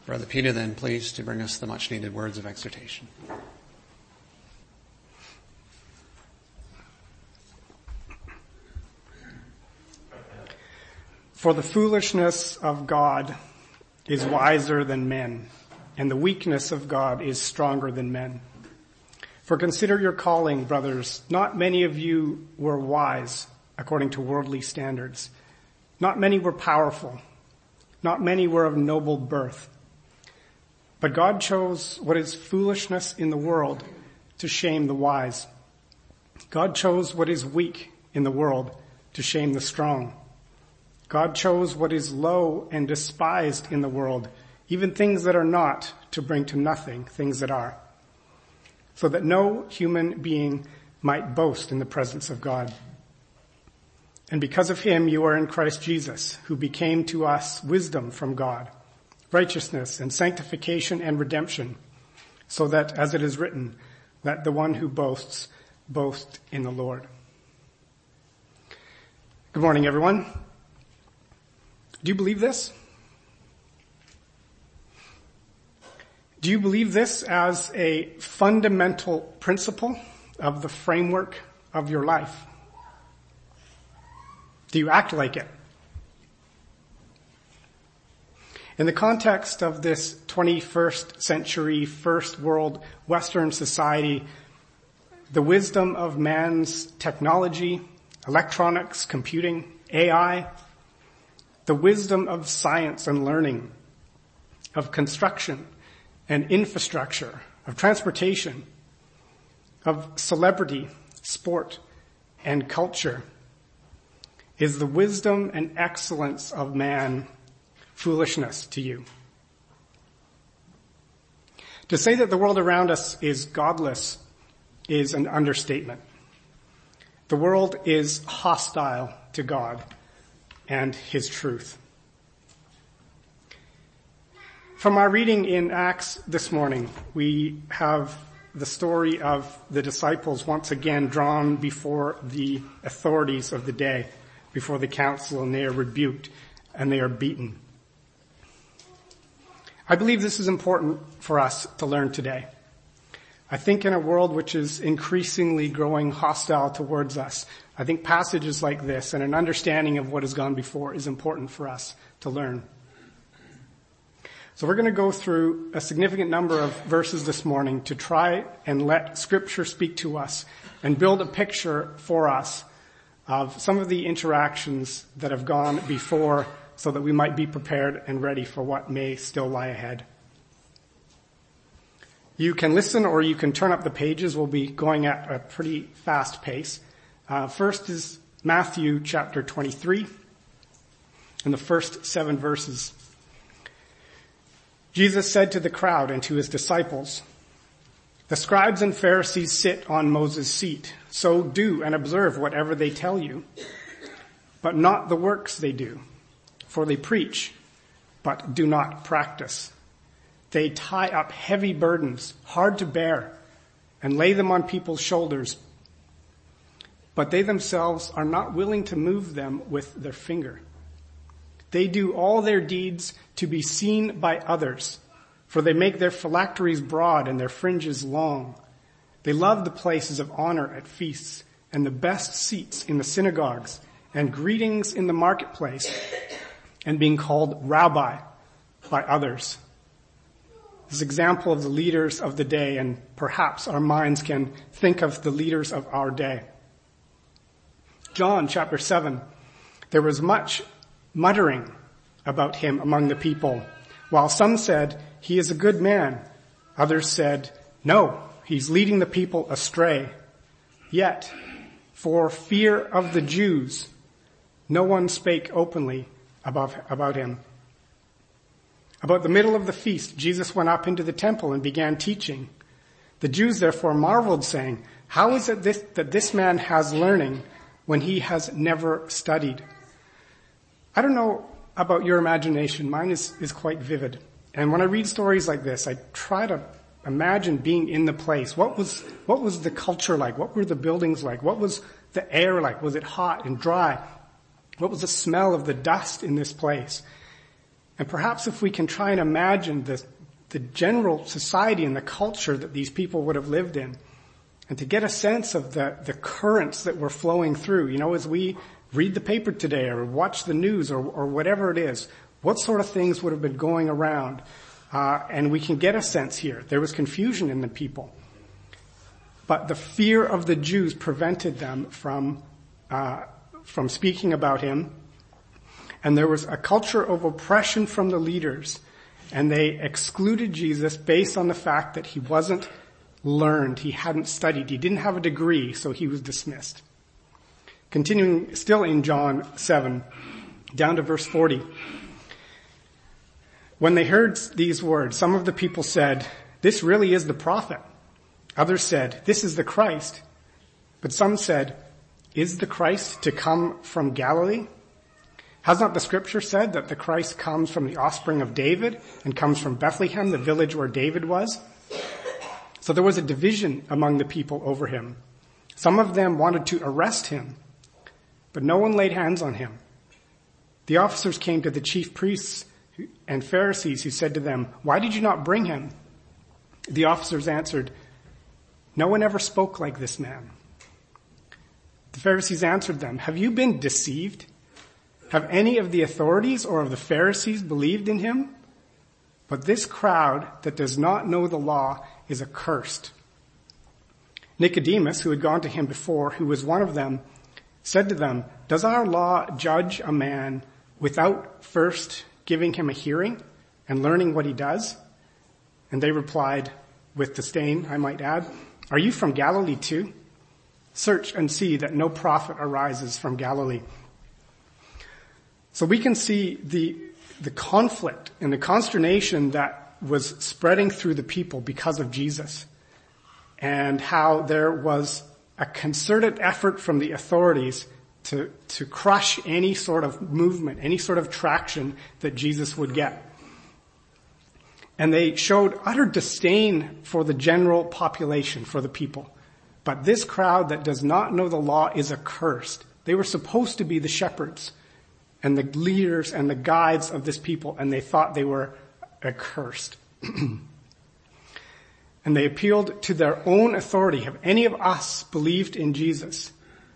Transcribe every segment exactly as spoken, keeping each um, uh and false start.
Brother Peter, then, please, to bring us the much-needed words of exhortation. For the foolishness of God is wiser than men, and the weakness of God is stronger than men. For consider your calling, brothers. Not many of you were wise according to worldly standards. Not many were powerful. Not many were of noble birth. But God chose what is foolishness in the world to shame the wise. God chose what is weak in the world to shame the strong. God chose what is low and despised in the world, even things that are not, to bring to nothing things that are, so that no human being might boast in the presence of God. And because of him you are in Christ Jesus, who became to us wisdom from God, righteousness and sanctification and redemption, so that, as it is written, let the one who boasts boast in the Lord. Good morning, everyone. Do you believe this? Do you believe this as a fundamental principle of the framework of your life? Do you act like it? In the context of this twenty-first century, first world Western society, the wisdom of man's technology, electronics, computing, A I, the wisdom of science and learning, of construction and infrastructure, of transportation, of celebrity, sport, and culture, is the wisdom and excellence of man foolishness to you? To say that the world around us is godless is an understatement. The world is hostile to God and his truth. From our reading in Acts this morning, we have the story of the disciples once again drawn before the authorities of the day, before the council, and they are rebuked and they are beaten. I believe this is important for us to learn today. I think in a world which is increasingly growing hostile towards us, I think passages like this and an understanding of what has gone before is important for us to learn. So we're going to go through a significant number of verses this morning to try and let Scripture speak to us and build a picture for us of some of the interactions that have gone before, so that we might be prepared and ready for what may still lie ahead. You can listen or you can turn up the pages. We'll be going at a pretty fast pace. Uh, first is Matthew chapter twenty-three and the first seven verses. Jesus said to the crowd and to his disciples, "The scribes and Pharisees sit on Moses' seat, so do and observe whatever they tell you, but not the works they do. For they preach, but do not practice. They tie up heavy burdens, hard to bear, and lay them on people's shoulders, but they themselves are not willing to move them with their finger. They do all their deeds to be seen by others, for they make their phylacteries broad and their fringes long. They love the places of honor at feasts and the best seats in the synagogues and greetings in the marketplace, and being called rabbi by others." This is an example of the leaders of the day, and perhaps our minds can think of the leaders of our day. John chapter seven, there was much muttering about him among the people. While some said, "He is a good man," others said, "No, he's leading the people astray." Yet, for fear of the Jews, no one spake openly about, about him. About the middle of the feast, Jesus went up into the temple and began teaching. The Jews therefore marveled, saying, "How is it this, that this man has learning when he has never studied?" I don't know about your imagination. Mine is, is quite vivid. And when I read stories like this, I try to imagine being in the place. What was, what was the culture like? What were the buildings like? What was the air like? Was it hot and dry? What was the smell of the dust in this place? And perhaps if we can try and imagine the, the general society and the culture that these people would have lived in, and to get a sense of the, the currents that were flowing through, you know, as we read the paper today or watch the news or, or whatever it is, what sort of things would have been going around? Uh, and we can get a sense here. There was confusion in the people. But the fear of the Jews prevented them from, uh, from speaking about him. And there was a culture of oppression from the leaders. And they excluded Jesus based on the fact that he wasn't learned. He hadn't studied. He didn't have a degree, so he was dismissed. Continuing still in John seven, down to verse forty. When they heard these words, some of the people said, "This really is the prophet." Others said, "This is the Christ." But some said, "Is the Christ to come from Galilee? Has not the scripture said that the Christ comes from the offspring of David and comes from Bethlehem, the village where David was?" So there was a division among the people over him. Some of them wanted to arrest him, but no one laid hands on him. The officers came to the chief priests and Pharisees, who said to them, "Why did you not bring him?" The officers answered, "No one ever spoke like this man." The Pharisees answered them, "Have you been deceived? Have any of the authorities or of the Pharisees believed in him? But this crowd that does not know the law is accursed." Nicodemus, who had gone to him before, who was one of them, said to them, "Does our law judge a man without first giving him a hearing and learning what he does?" And they replied, with disdain, I might add, "Are you from Galilee too? Search and see that no prophet arises from Galilee." So we can see the, the conflict and the consternation that was spreading through the people because of Jesus, and how there was a concerted effort from the authorities to, to crush any sort of movement, any sort of traction that Jesus would get. And they showed utter disdain for the general population, for the people. But this crowd that does not know the law is accursed. They were supposed to be the shepherds and the leaders and the guides of this people, and they thought they were accursed. And they appealed to their own authority. Have any of us believed in Jesus?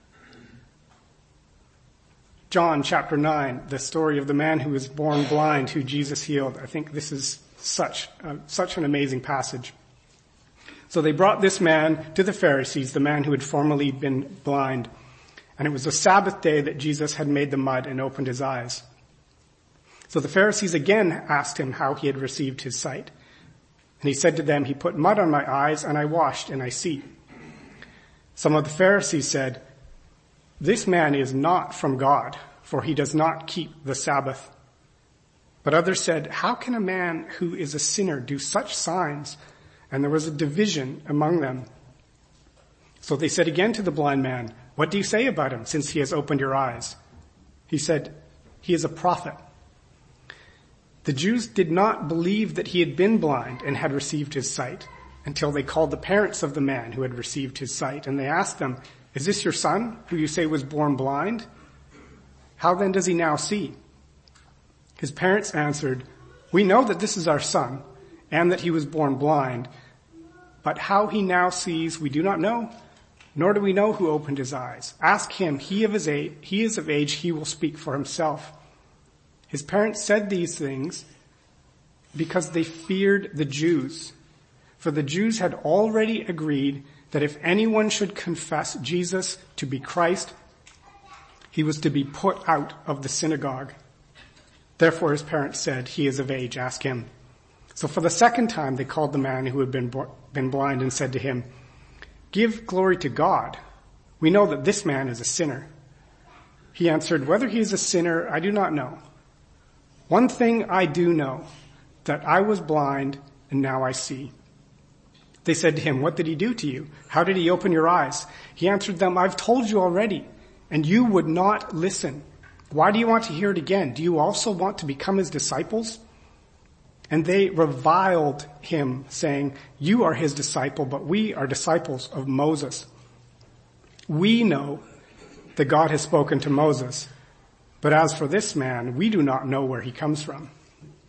John chapter nine, the story of the man who was born blind, who Jesus healed. I think this is such, uh, such an amazing passage. So they brought this man to the Pharisees, the man who had formerly been blind. And it was the Sabbath day that Jesus had made the mud and opened his eyes. So the Pharisees again asked him how he had received his sight. And he said to them, "He put mud on my eyes, and I washed, and I see." Some of the Pharisees said, "This man is not from God, for he does not keep the Sabbath." But others said, "How can a man who is a sinner do such signs?" And there was a division among them. So they said again to the blind man, "What do you say about him, since he has opened your eyes?" He said, "He is a prophet." The Jews did not believe that he had been blind and had received his sight until they called the parents of the man who had received his sight, and they asked them, "Is this your son, who you say was born blind? How then does he now see?" His parents answered, "We know that this is our son, and that he was born blind, but how he now sees we do not know, nor do we know who opened his eyes. Ask him, he of his age, he is of age, he will speak for himself." His parents said these things because they feared the Jews. For the Jews had already agreed that if anyone should confess Jesus to be Christ, he was to be put out of the synagogue. Therefore his parents said, "He is of age, ask him." So for the second time they called the man who had been, been blind and said to him, "Give glory to God. We know that this man is a sinner." He answered, "Whether he is a sinner, I do not know. One thing I do know, that I was blind and now I see." They said to him, "What did he do to you? How did he open your eyes?" He answered them, "I've told you already, and you would not listen. Why do you want to hear it again? Do you also want to become his disciples?" And they reviled him, saying, "You are his disciple, but we are disciples of Moses. We know that God has spoken to Moses, but as for this man, we do not know where he comes from."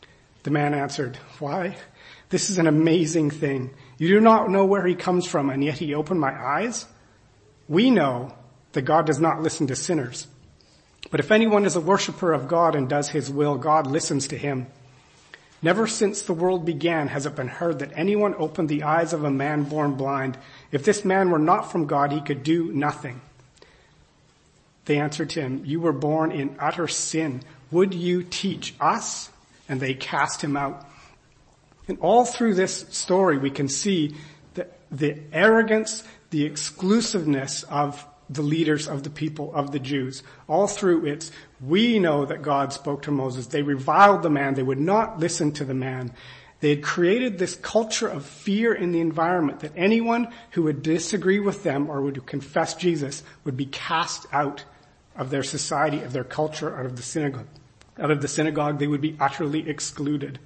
The man answered, "Why? This is an amazing thing. You do not know where he comes from, and yet he opened my eyes? We know that God does not listen to sinners. But if anyone is a worshiper of God and does his will, God listens to him. Never since the world began has it been heard that anyone opened the eyes of a man born blind. If this man were not from God, he could do nothing." They answered him, "You were born in utter sin. Would you teach us?" And they cast him out. And all through this story, we can see the, the arrogance, the exclusiveness of the leaders of the people, of the Jews. All through it, we know that God spoke to Moses. They reviled the man. They would not listen to the man. They had created this culture of fear in the environment that anyone who would disagree with them or would confess Jesus would be cast out of their society, of their culture, out of the synagogue. Out of the synagogue, they would be utterly excluded.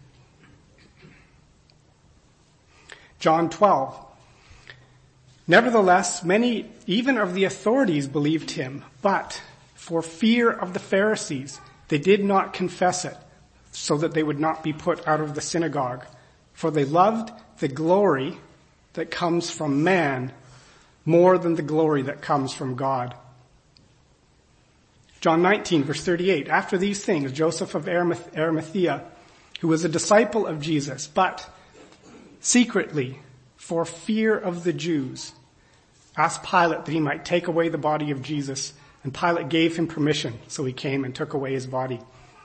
John twelve. Nevertheless, many, even of the authorities, believed him, but for fear of the Pharisees, they did not confess it, so that they would not be put out of the synagogue. For they loved the glory that comes from man more than the glory that comes from God. John nineteen, verse thirty-eight. After these things, Joseph of Arimathea, who was a disciple of Jesus, but secretly, for fear of the Jews, asked Pilate that he might take away the body of Jesus, and Pilate gave him permission, so he came and took away his body.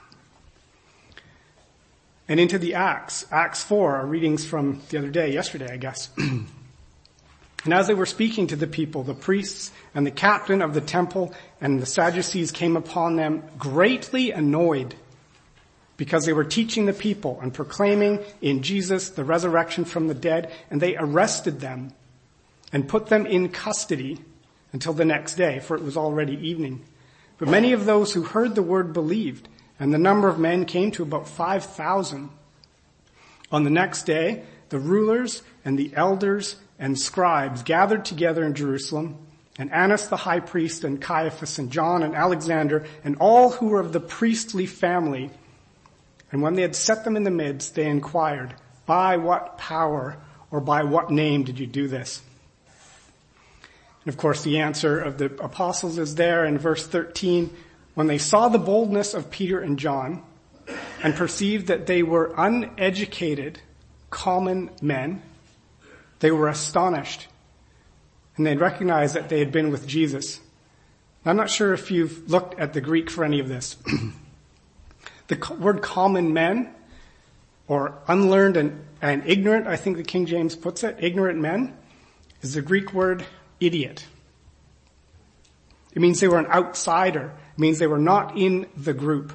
And into the Acts, Acts four, our readings from the other day, yesterday, I guess. And as they were speaking to the people, the priests and the captain of the temple and the Sadducees came upon them greatly annoyed because they were teaching the people and proclaiming in Jesus the resurrection from the dead, and they arrested them and put them in custody until the next day, for it was already evening. But many of those who heard the word believed, and the number of men came to about five thousand. On the next day, the rulers and the elders and scribes gathered together in Jerusalem, and Annas the high priest and Caiaphas and John and Alexander and all who were of the priestly family. And when they had set them in the midst, they inquired, "By what power or by what name did you do this?" And of course, the answer of the apostles is there in verse thirteen. When they saw the boldness of Peter and John and perceived that they were uneducated, common men, they were astonished. And they recognized that they had been with Jesus. I'm not sure if you've looked at the Greek for any of this. The word common men, or unlearned and, and ignorant, I think the King James puts it, ignorant men, is the Greek word idiot. It means they were an outsider. It means they were not in the group.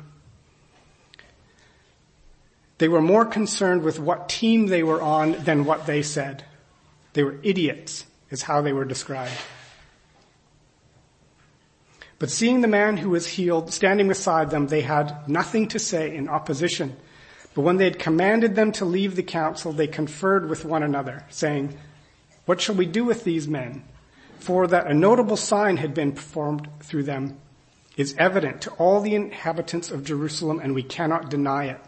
They were more concerned with what team they were on than what they said. They were idiots, is how they were described. But seeing the man who was healed standing beside them, they had nothing to say in opposition. But when they had commanded them to leave the council, they conferred with one another, saying, "What shall we do with these men? For that a notable sign had been performed through them is evident to all the inhabitants of Jerusalem, and we cannot deny it.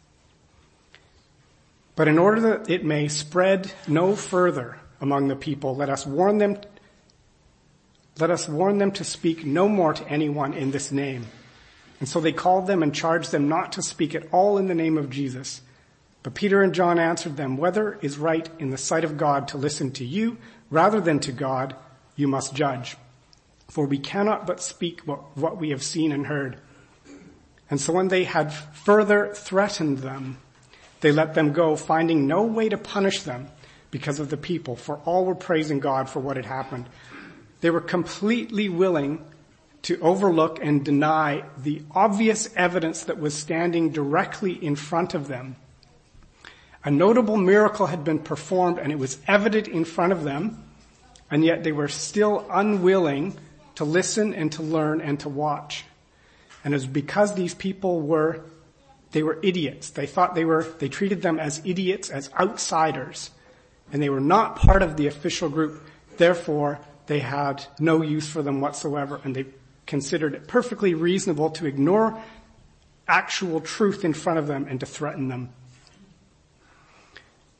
But in order that it may spread no further among the people, let us warn them Let us warn them to speak no more to anyone in this name." And so they called them and charged them not to speak at all in the name of Jesus. But Peter and John answered them, "Whether it is right in the sight of God to listen to you rather than to God, you must judge. For we cannot but speak what, what we have seen and heard." And so when they had further threatened them, they let them go, finding no way to punish them because of the people, for all were praising God for what had happened. They were completely willing to overlook and deny the obvious evidence that was standing directly in front of them. A notable miracle had been performed, and it was evident in front of them, and yet they were still unwilling to listen and to learn and to watch. And it was because these people were, they were idiots. They thought they were, they treated them as idiots, as outsiders, and they were not part of the official group. Therefore, they had no use for them whatsoever, and they considered it perfectly reasonable to ignore actual truth in front of them and to threaten them.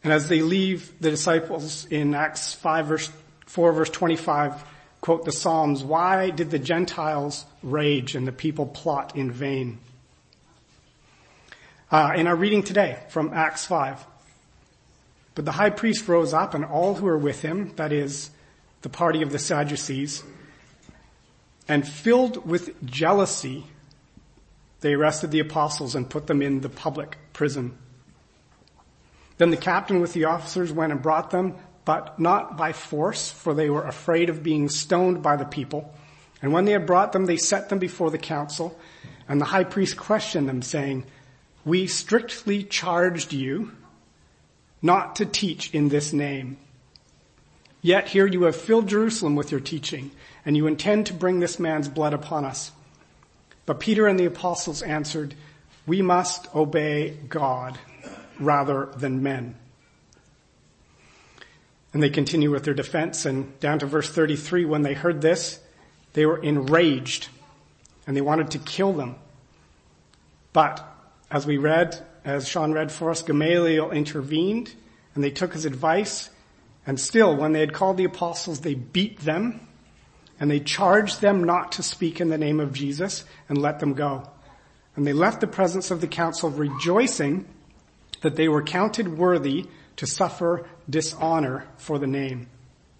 And as they leave, the disciples in Acts five verse four verse twenty-five quote the Psalms, "Why did the Gentiles rage and the people plot in vain?" Uh, in our reading today from Acts five, "But the high priest rose up and all who were with him," that is, the party of the Sadducees, "and filled with jealousy, they arrested the apostles and put them in the public prison. Then the captain with the officers went and brought them, but not by force, for they were afraid of being stoned by the people. And when they had brought them, they set them before the council, and the high priest questioned them, saying, 'We strictly charged you not to teach in this name. Yet here you have filled Jerusalem with your teaching, and you intend to bring this man's blood upon us.' But Peter and the apostles answered, 'We must obey God rather than men.'" And they continue with their defense, and down to verse thirty-three, "When they heard this, they were enraged, and they wanted to kill them. But as we read, as Sean read for us, Gamaliel intervened, and they took his advice, and still, when they had called the apostles, they beat them, and they charged them not to speak in the name of Jesus, and let them go. And they left the presence of the council, rejoicing that they were counted worthy to suffer dishonor for the name."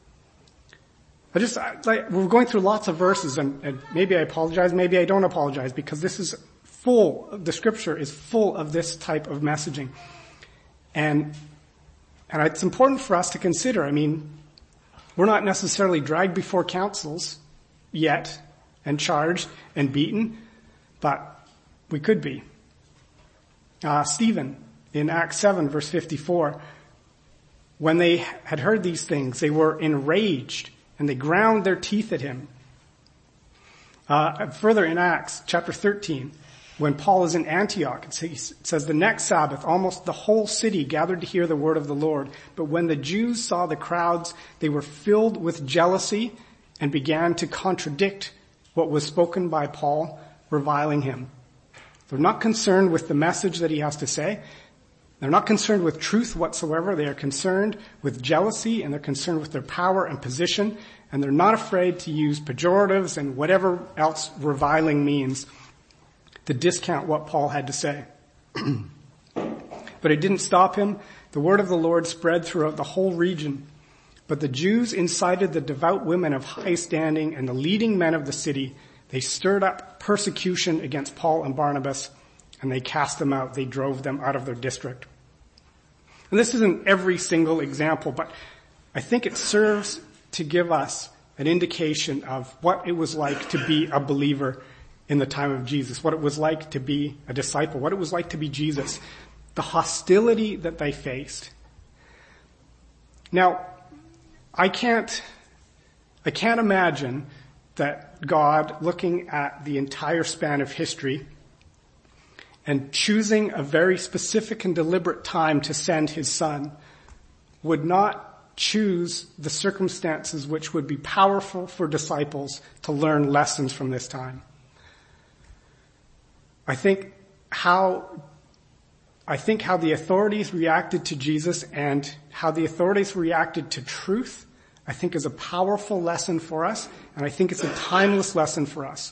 I just, like, we're going through lots of verses, and, and maybe I apologize, maybe I don't apologize, because this is full, the scripture is full of this type of messaging. And, and it's important for us to consider. I mean, we're not necessarily dragged before councils yet, and charged and beaten, but we could be. Uh, Stephen, in Acts seven, verse fifty-four, when they had heard these things, they were enraged, and they ground their teeth at him. Uh, further in Acts chapter thirteen, when Paul is in Antioch, it says, "The next Sabbath, almost the whole city gathered to hear the word of the Lord. But when the Jews saw the crowds, they were filled with jealousy and began to contradict what was spoken by Paul, reviling him." They're not concerned with the message that he has to say. They're not concerned with truth whatsoever. They are concerned with jealousy, and they're concerned with their power and position, and they're not afraid to use pejoratives and whatever else reviling means to discount what Paul had to say. But it didn't stop him. The word of the Lord spread throughout the whole region. But the Jews incited the devout women of high standing and the leading men of the city. They stirred up persecution against Paul and Barnabas, and they cast them out. They drove them out of their district. And this isn't every single example, but I think it serves to give us an indication of what it was like to be a believer in the time of Jesus, what it was like to be a disciple, what it was like to be Jesus, the hostility that they faced. Now, I can't, I can't imagine that God, looking at the entire span of history and choosing a very specific and deliberate time to send his son, would not choose the circumstances which would be powerful for disciples to learn lessons from this time. I think how, I think how the authorities reacted to Jesus and how the authorities reacted to truth, I think is a powerful lesson for us, and I think it's a timeless lesson for us.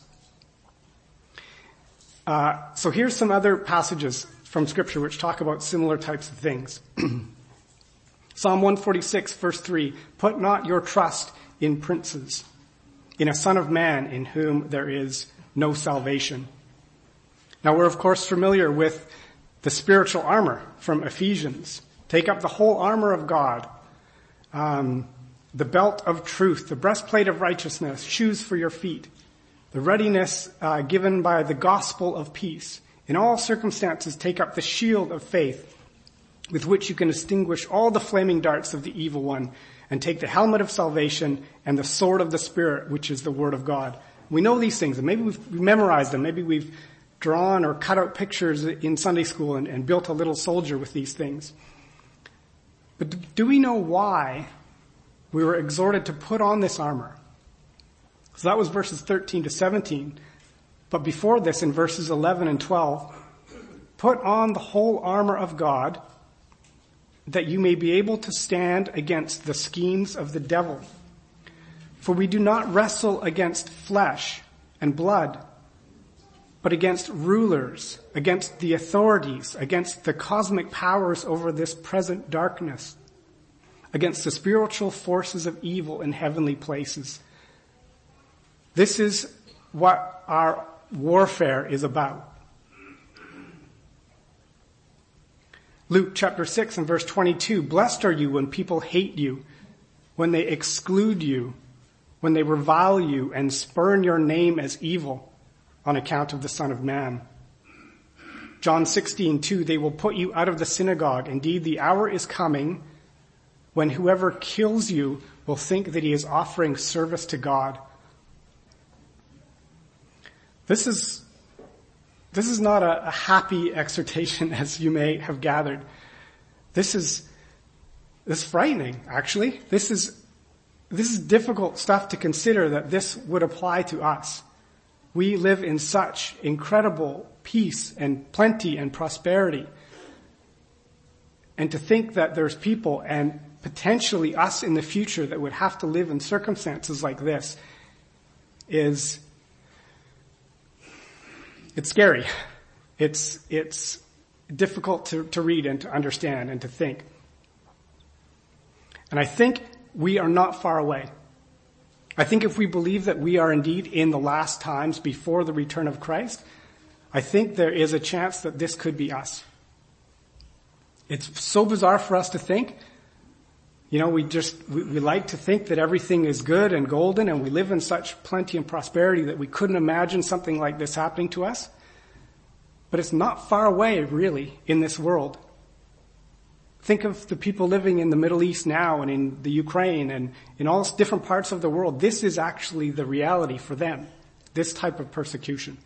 Uh, so here's some other passages from Scripture which talk about similar types of things. Psalm one forty-six, verse three, "Put not your trust in princes, in a son of man in whom there is no salvation." Now we're of course familiar with the spiritual armor from Ephesians. Take up the whole armor of God, um, the belt of truth, the breastplate of righteousness, shoes for your feet, the readiness uh, given by the gospel of peace. In all circumstances, take up the shield of faith, with which you can extinguish all the flaming darts of the evil one, and take the helmet of salvation and the sword of the Spirit, which is the word of God. We know these things, and maybe we've memorized them. Maybe we've drawn or cut out pictures in Sunday school and, and built a little soldier with these things. But do we know why we were exhorted to put on this armor? So that was verses thirteen to seventeen. But before this, in verses eleven and twelve, put on the whole armor of God that you may be able to stand against the schemes of the devil. For we do not wrestle against flesh and blood, but against rulers, against the authorities, against the cosmic powers over this present darkness, against the spiritual forces of evil in heavenly places. This is what our warfare is about. Luke chapter six and verse twenty-two, blessed are you when people hate you, when they exclude you, when they revile you and spurn your name as evil on account of the Son of Man. John sixteen two, they will put you out of the synagogue. Indeed, the hour is coming when whoever kills you will think that he is offering service to God. This is This is not a, a happy exhortation, as you may have gathered. This is, this is frightening, actually. This is, this is difficult stuff to consider that this would apply to us. We live in such incredible peace and plenty and prosperity. And to think that there's people and potentially us in the future that would have to live in circumstances like this is, it's scary. It's, it's difficult to, to read and to understand and to think. And I think we are not far away. I think if we believe that we are indeed in the last times before the return of Christ, I think there is a chance that this could be us. It's so bizarre for us to think. You know, we just, we, we like to think that everything is good and golden and we live in such plenty and prosperity that we couldn't imagine something like this happening to us. But it's not far away, really, in this world. Think of the people living in the Middle East now and in the Ukraine and in all different parts of the world. This is actually the reality for them, this type of persecution.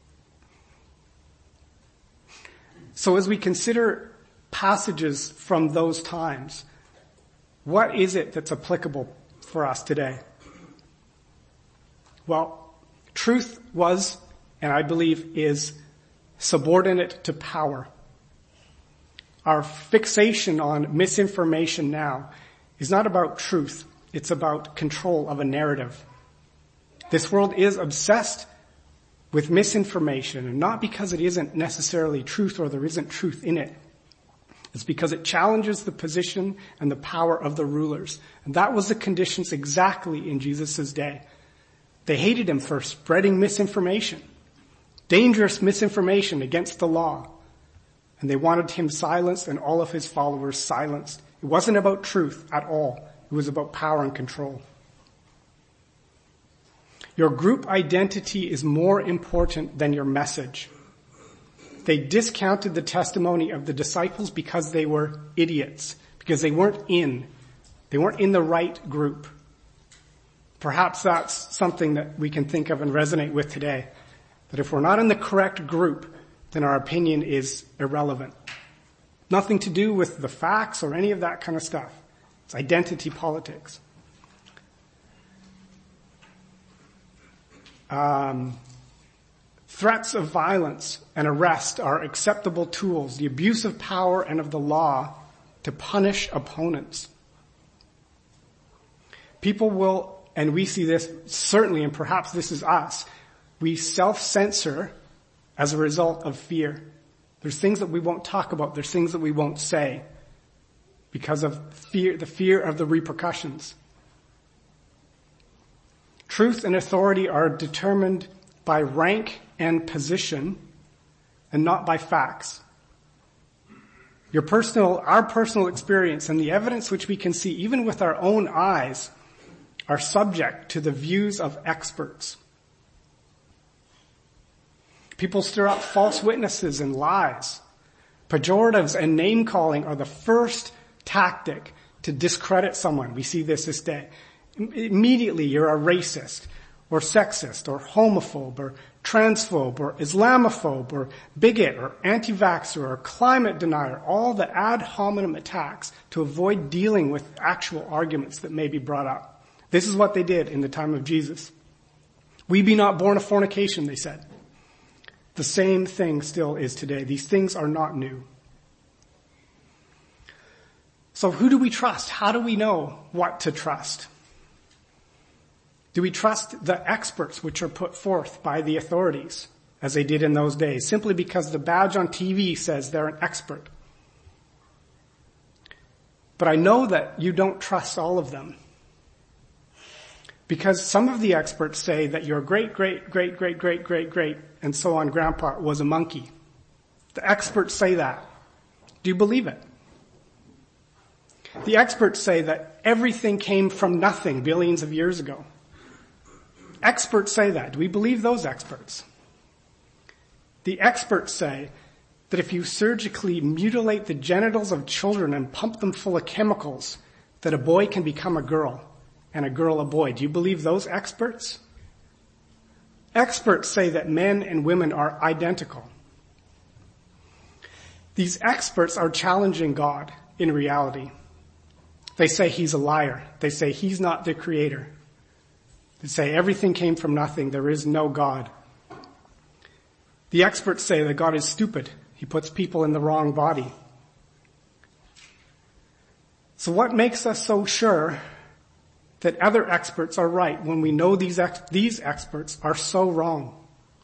So as we consider passages from those times, what is it that's applicable for us today? Well, truth was, and I believe is, subordinate to power. Our fixation on misinformation now is not about truth. It's about control of a narrative. This world is obsessed with misinformation, and not because it isn't necessarily truth or there isn't truth in it. It's because it challenges the position and the power of the rulers. And that was the conditions exactly in Jesus' day. They hated him for spreading misinformation, dangerous misinformation against the law. And they wanted him silenced and all of his followers silenced. It wasn't about truth at all. It was about power and control. Your group identity is more important than your message. They discounted the testimony of the disciples because they were idiots, because they weren't in. They weren't in the right group. Perhaps that's something that we can think of and resonate with today. That if we're not in the correct group, then our opinion is irrelevant. Nothing to do with the facts or any of that kind of stuff. It's identity politics. Um, threats of violence and arrest are acceptable tools, the abuse of power and of the law to punish opponents. People will, and we see this certainly, and perhaps this is us, we self-censor as a result of fear. There's things that we won't talk about. There's things that we won't say because of fear, the fear of the repercussions. Truth and authority are determined by rank and position and not by facts. Your personal, our personal experience and the evidence which we can see even with our own eyes are subject to the views of experts. People stir up false witnesses and lies. Pejoratives and name-calling are the first tactic to discredit someone. We see this this day. Immediately you're a racist or sexist or homophobe or transphobe or Islamophobe or bigot or anti-vaxxer or climate denier. All the ad hominem attacks to avoid dealing with actual arguments that may be brought up. This is what they did in the time of Jesus. We be not born of fornication, they said. The same thing still is today. These things are not new. So who do we trust? How do we know what to trust? Do we trust the experts which are put forth by the authorities, as they did in those days, simply because the badge on T V says they're an expert? But I know that you don't trust all of them. Because some of the experts say that your great, great, great, great, great, great, great, and so on grandpa was a monkey. The experts say that. Do you believe it? The experts say that everything came from nothing billions of years ago. Experts say that. Do we believe those experts? The experts say that if you surgically mutilate the genitals of children and pump them full of chemicals, that a boy can become a girl and a girl a boy. Do you believe those experts? Experts say that men and women are identical. These experts are challenging God in reality. They say he's a liar. They say he's not the creator. They say everything came from nothing. There is no God. The experts say that God is stupid. He puts people in the wrong body. So what makes us so sure that other experts are right when we know these ex- these experts are so wrong?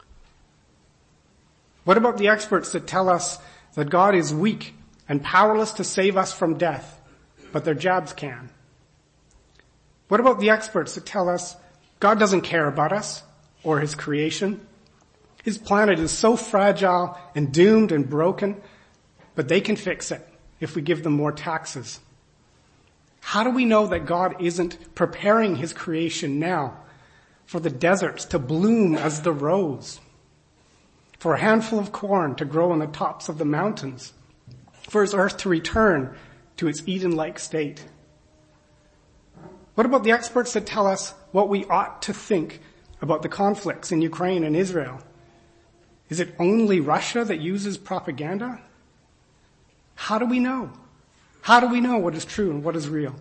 What about the experts that tell us that God is weak and powerless to save us from death, but their jabs can? What about the experts that tell us God doesn't care about us or his creation? His planet is so fragile and doomed and broken, but they can fix it if we give them more taxes. How do we know that God isn't preparing his creation now for the deserts to bloom as the rose, for a handful of corn to grow on the tops of the mountains, for his earth to return to its Eden-like state? What about the experts that tell us what we ought to think about the conflicts in Ukraine and Israel? Is it only Russia that uses propaganda? How do we know? How do we know what is true and what is real?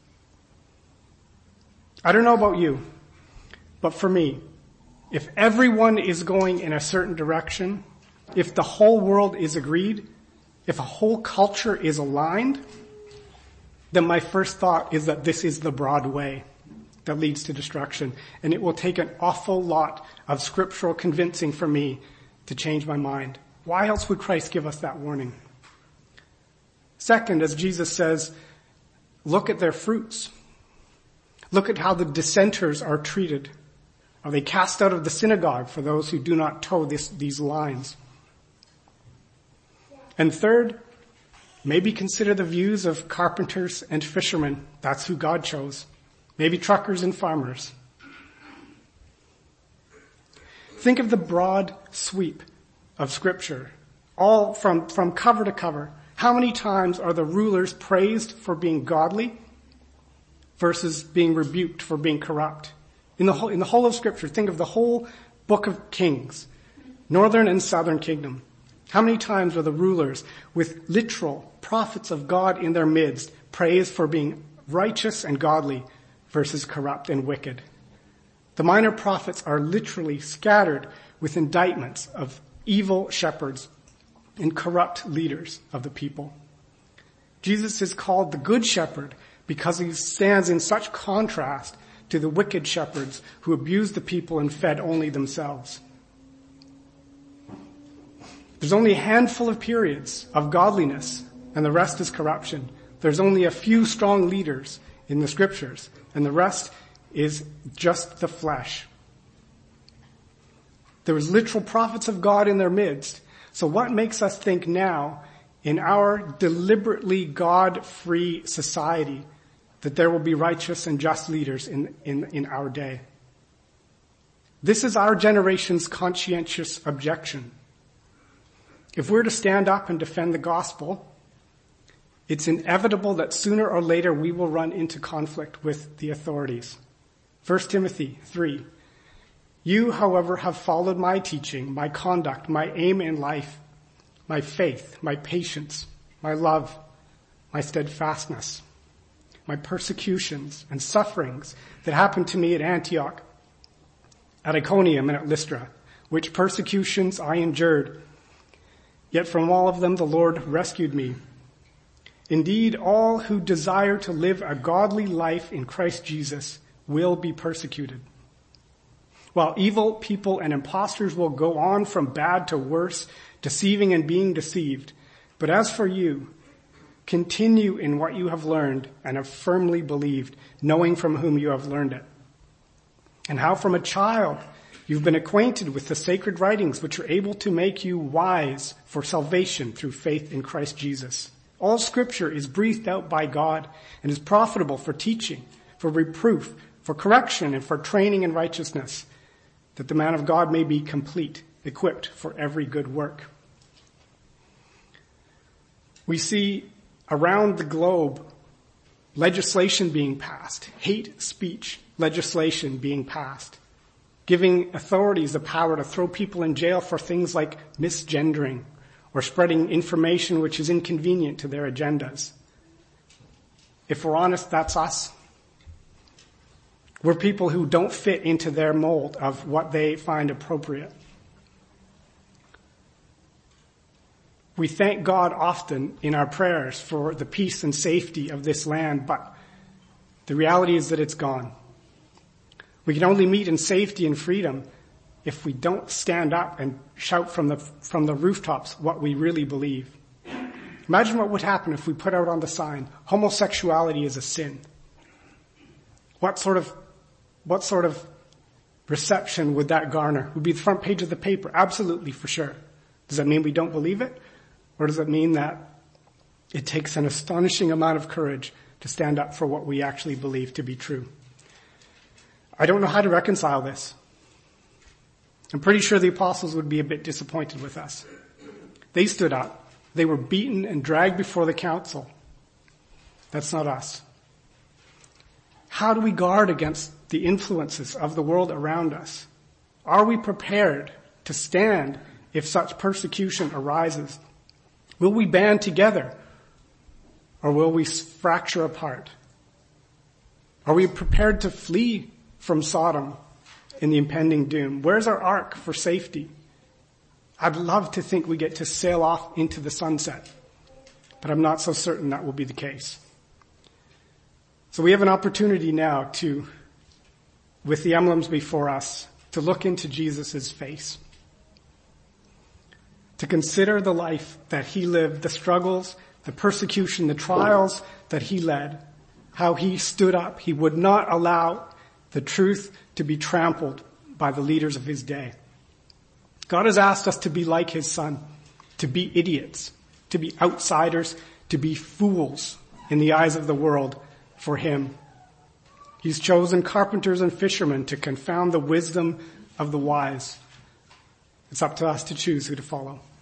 I don't know about you, but for me, if everyone is going in a certain direction, if the whole world is agreed, if a whole culture is aligned, then my first thought is that this is the broad way that leads to destruction. And it will take an awful lot of scriptural convincing for me to change my mind. Why else would Christ give us that warning? Second, as Jesus says, look at their fruits. Look at how the dissenters are treated. Are they cast out of the synagogue for those who do not toe this, these lines? And third, maybe consider the views of carpenters and fishermen. That's who God chose. Maybe truckers and farmers. Think of the broad sweep of Scripture, all from, from cover to cover. How many times are the rulers praised for being godly versus being rebuked for being corrupt? In the whole, in the whole of Scripture, think of the whole book of Kings, northern and southern kingdom. How many times are the rulers with literal prophets of God in their midst praised for being righteous and godly versus corrupt and wicked? The minor prophets are literally scattered with indictments of evil shepherds and corrupt leaders of the people. Jesus is called the Good Shepherd because he stands in such contrast to the wicked shepherds who abused the people and fed only themselves. There's only a handful of periods of godliness, and the rest is corruption. There's only a few strong leaders in the Scriptures, and the rest is just the flesh. There was literal prophets of God in their midst. So what makes us think now, in our deliberately God-free society, that there will be righteous and just leaders in, in, in our day? This is our generation's conscientious objection. If we're to stand up and defend the gospel, it's inevitable that sooner or later we will run into conflict with the authorities. First Timothy three. You, however, have followed my teaching, my conduct, my aim in life, my faith, my patience, my love, my steadfastness, my persecutions and sufferings that happened to me at Antioch, at Iconium, and at Lystra, which persecutions I endured. Yet from all of them the Lord rescued me. Indeed, all who desire to live a godly life in Christ Jesus will be persecuted. While evil people and impostors will go on from bad to worse, deceiving and being deceived. But as for you, continue in what you have learned and have firmly believed, knowing from whom you have learned it. And how from a child you've been acquainted with the sacred writings which are able to make you wise for salvation through faith in Christ Jesus. All scripture is breathed out by God and is profitable for teaching, for reproof, for correction, and for training in righteousness, that the man of God may be complete, equipped for every good work. We see around the globe legislation being passed, hate speech legislation being passed, giving authorities the power to throw people in jail for things like misgendering or spreading information which is inconvenient to their agendas. If we're honest, that's us. We're people who don't fit into their mold of what they find appropriate. We thank God often in our prayers for the peace and safety of this land, but the reality is that it's gone. We can only meet in safety and freedom if we don't stand up and shout from the, from the rooftops what we really believe. Imagine what would happen if we put out on the sign, homosexuality is a sin. What sort of, what sort of reception would that garner? Would be the front page of the paper? Absolutely, for sure. Does that mean we don't believe it? Or does it mean that it takes an astonishing amount of courage to stand up for what we actually believe to be true? I don't know how to reconcile this. I'm pretty sure the apostles would be a bit disappointed with us. They stood up. They were beaten and dragged before the council. That's not us. How do we guard against the influences of the world around us? Are we prepared to stand if such persecution arises? Will we band together, or will we fracture apart? Are we prepared to flee from Sodom in the impending doom? Where's our ark for safety? I'd love to think we get to sail off into the sunset, but I'm not so certain that will be the case. So we have an opportunity now to, with the emblems before us, to look into Jesus' face, to consider the life that he lived, the struggles, the persecution, the trials that he led, how he stood up. He would not allow the truth to be trampled by the leaders of his day. God has asked us to be like his son, to be idiots, to be outsiders, to be fools in the eyes of the world for him. He's chosen carpenters and fishermen to confound the wisdom of the wise. It's up to us to choose who to follow.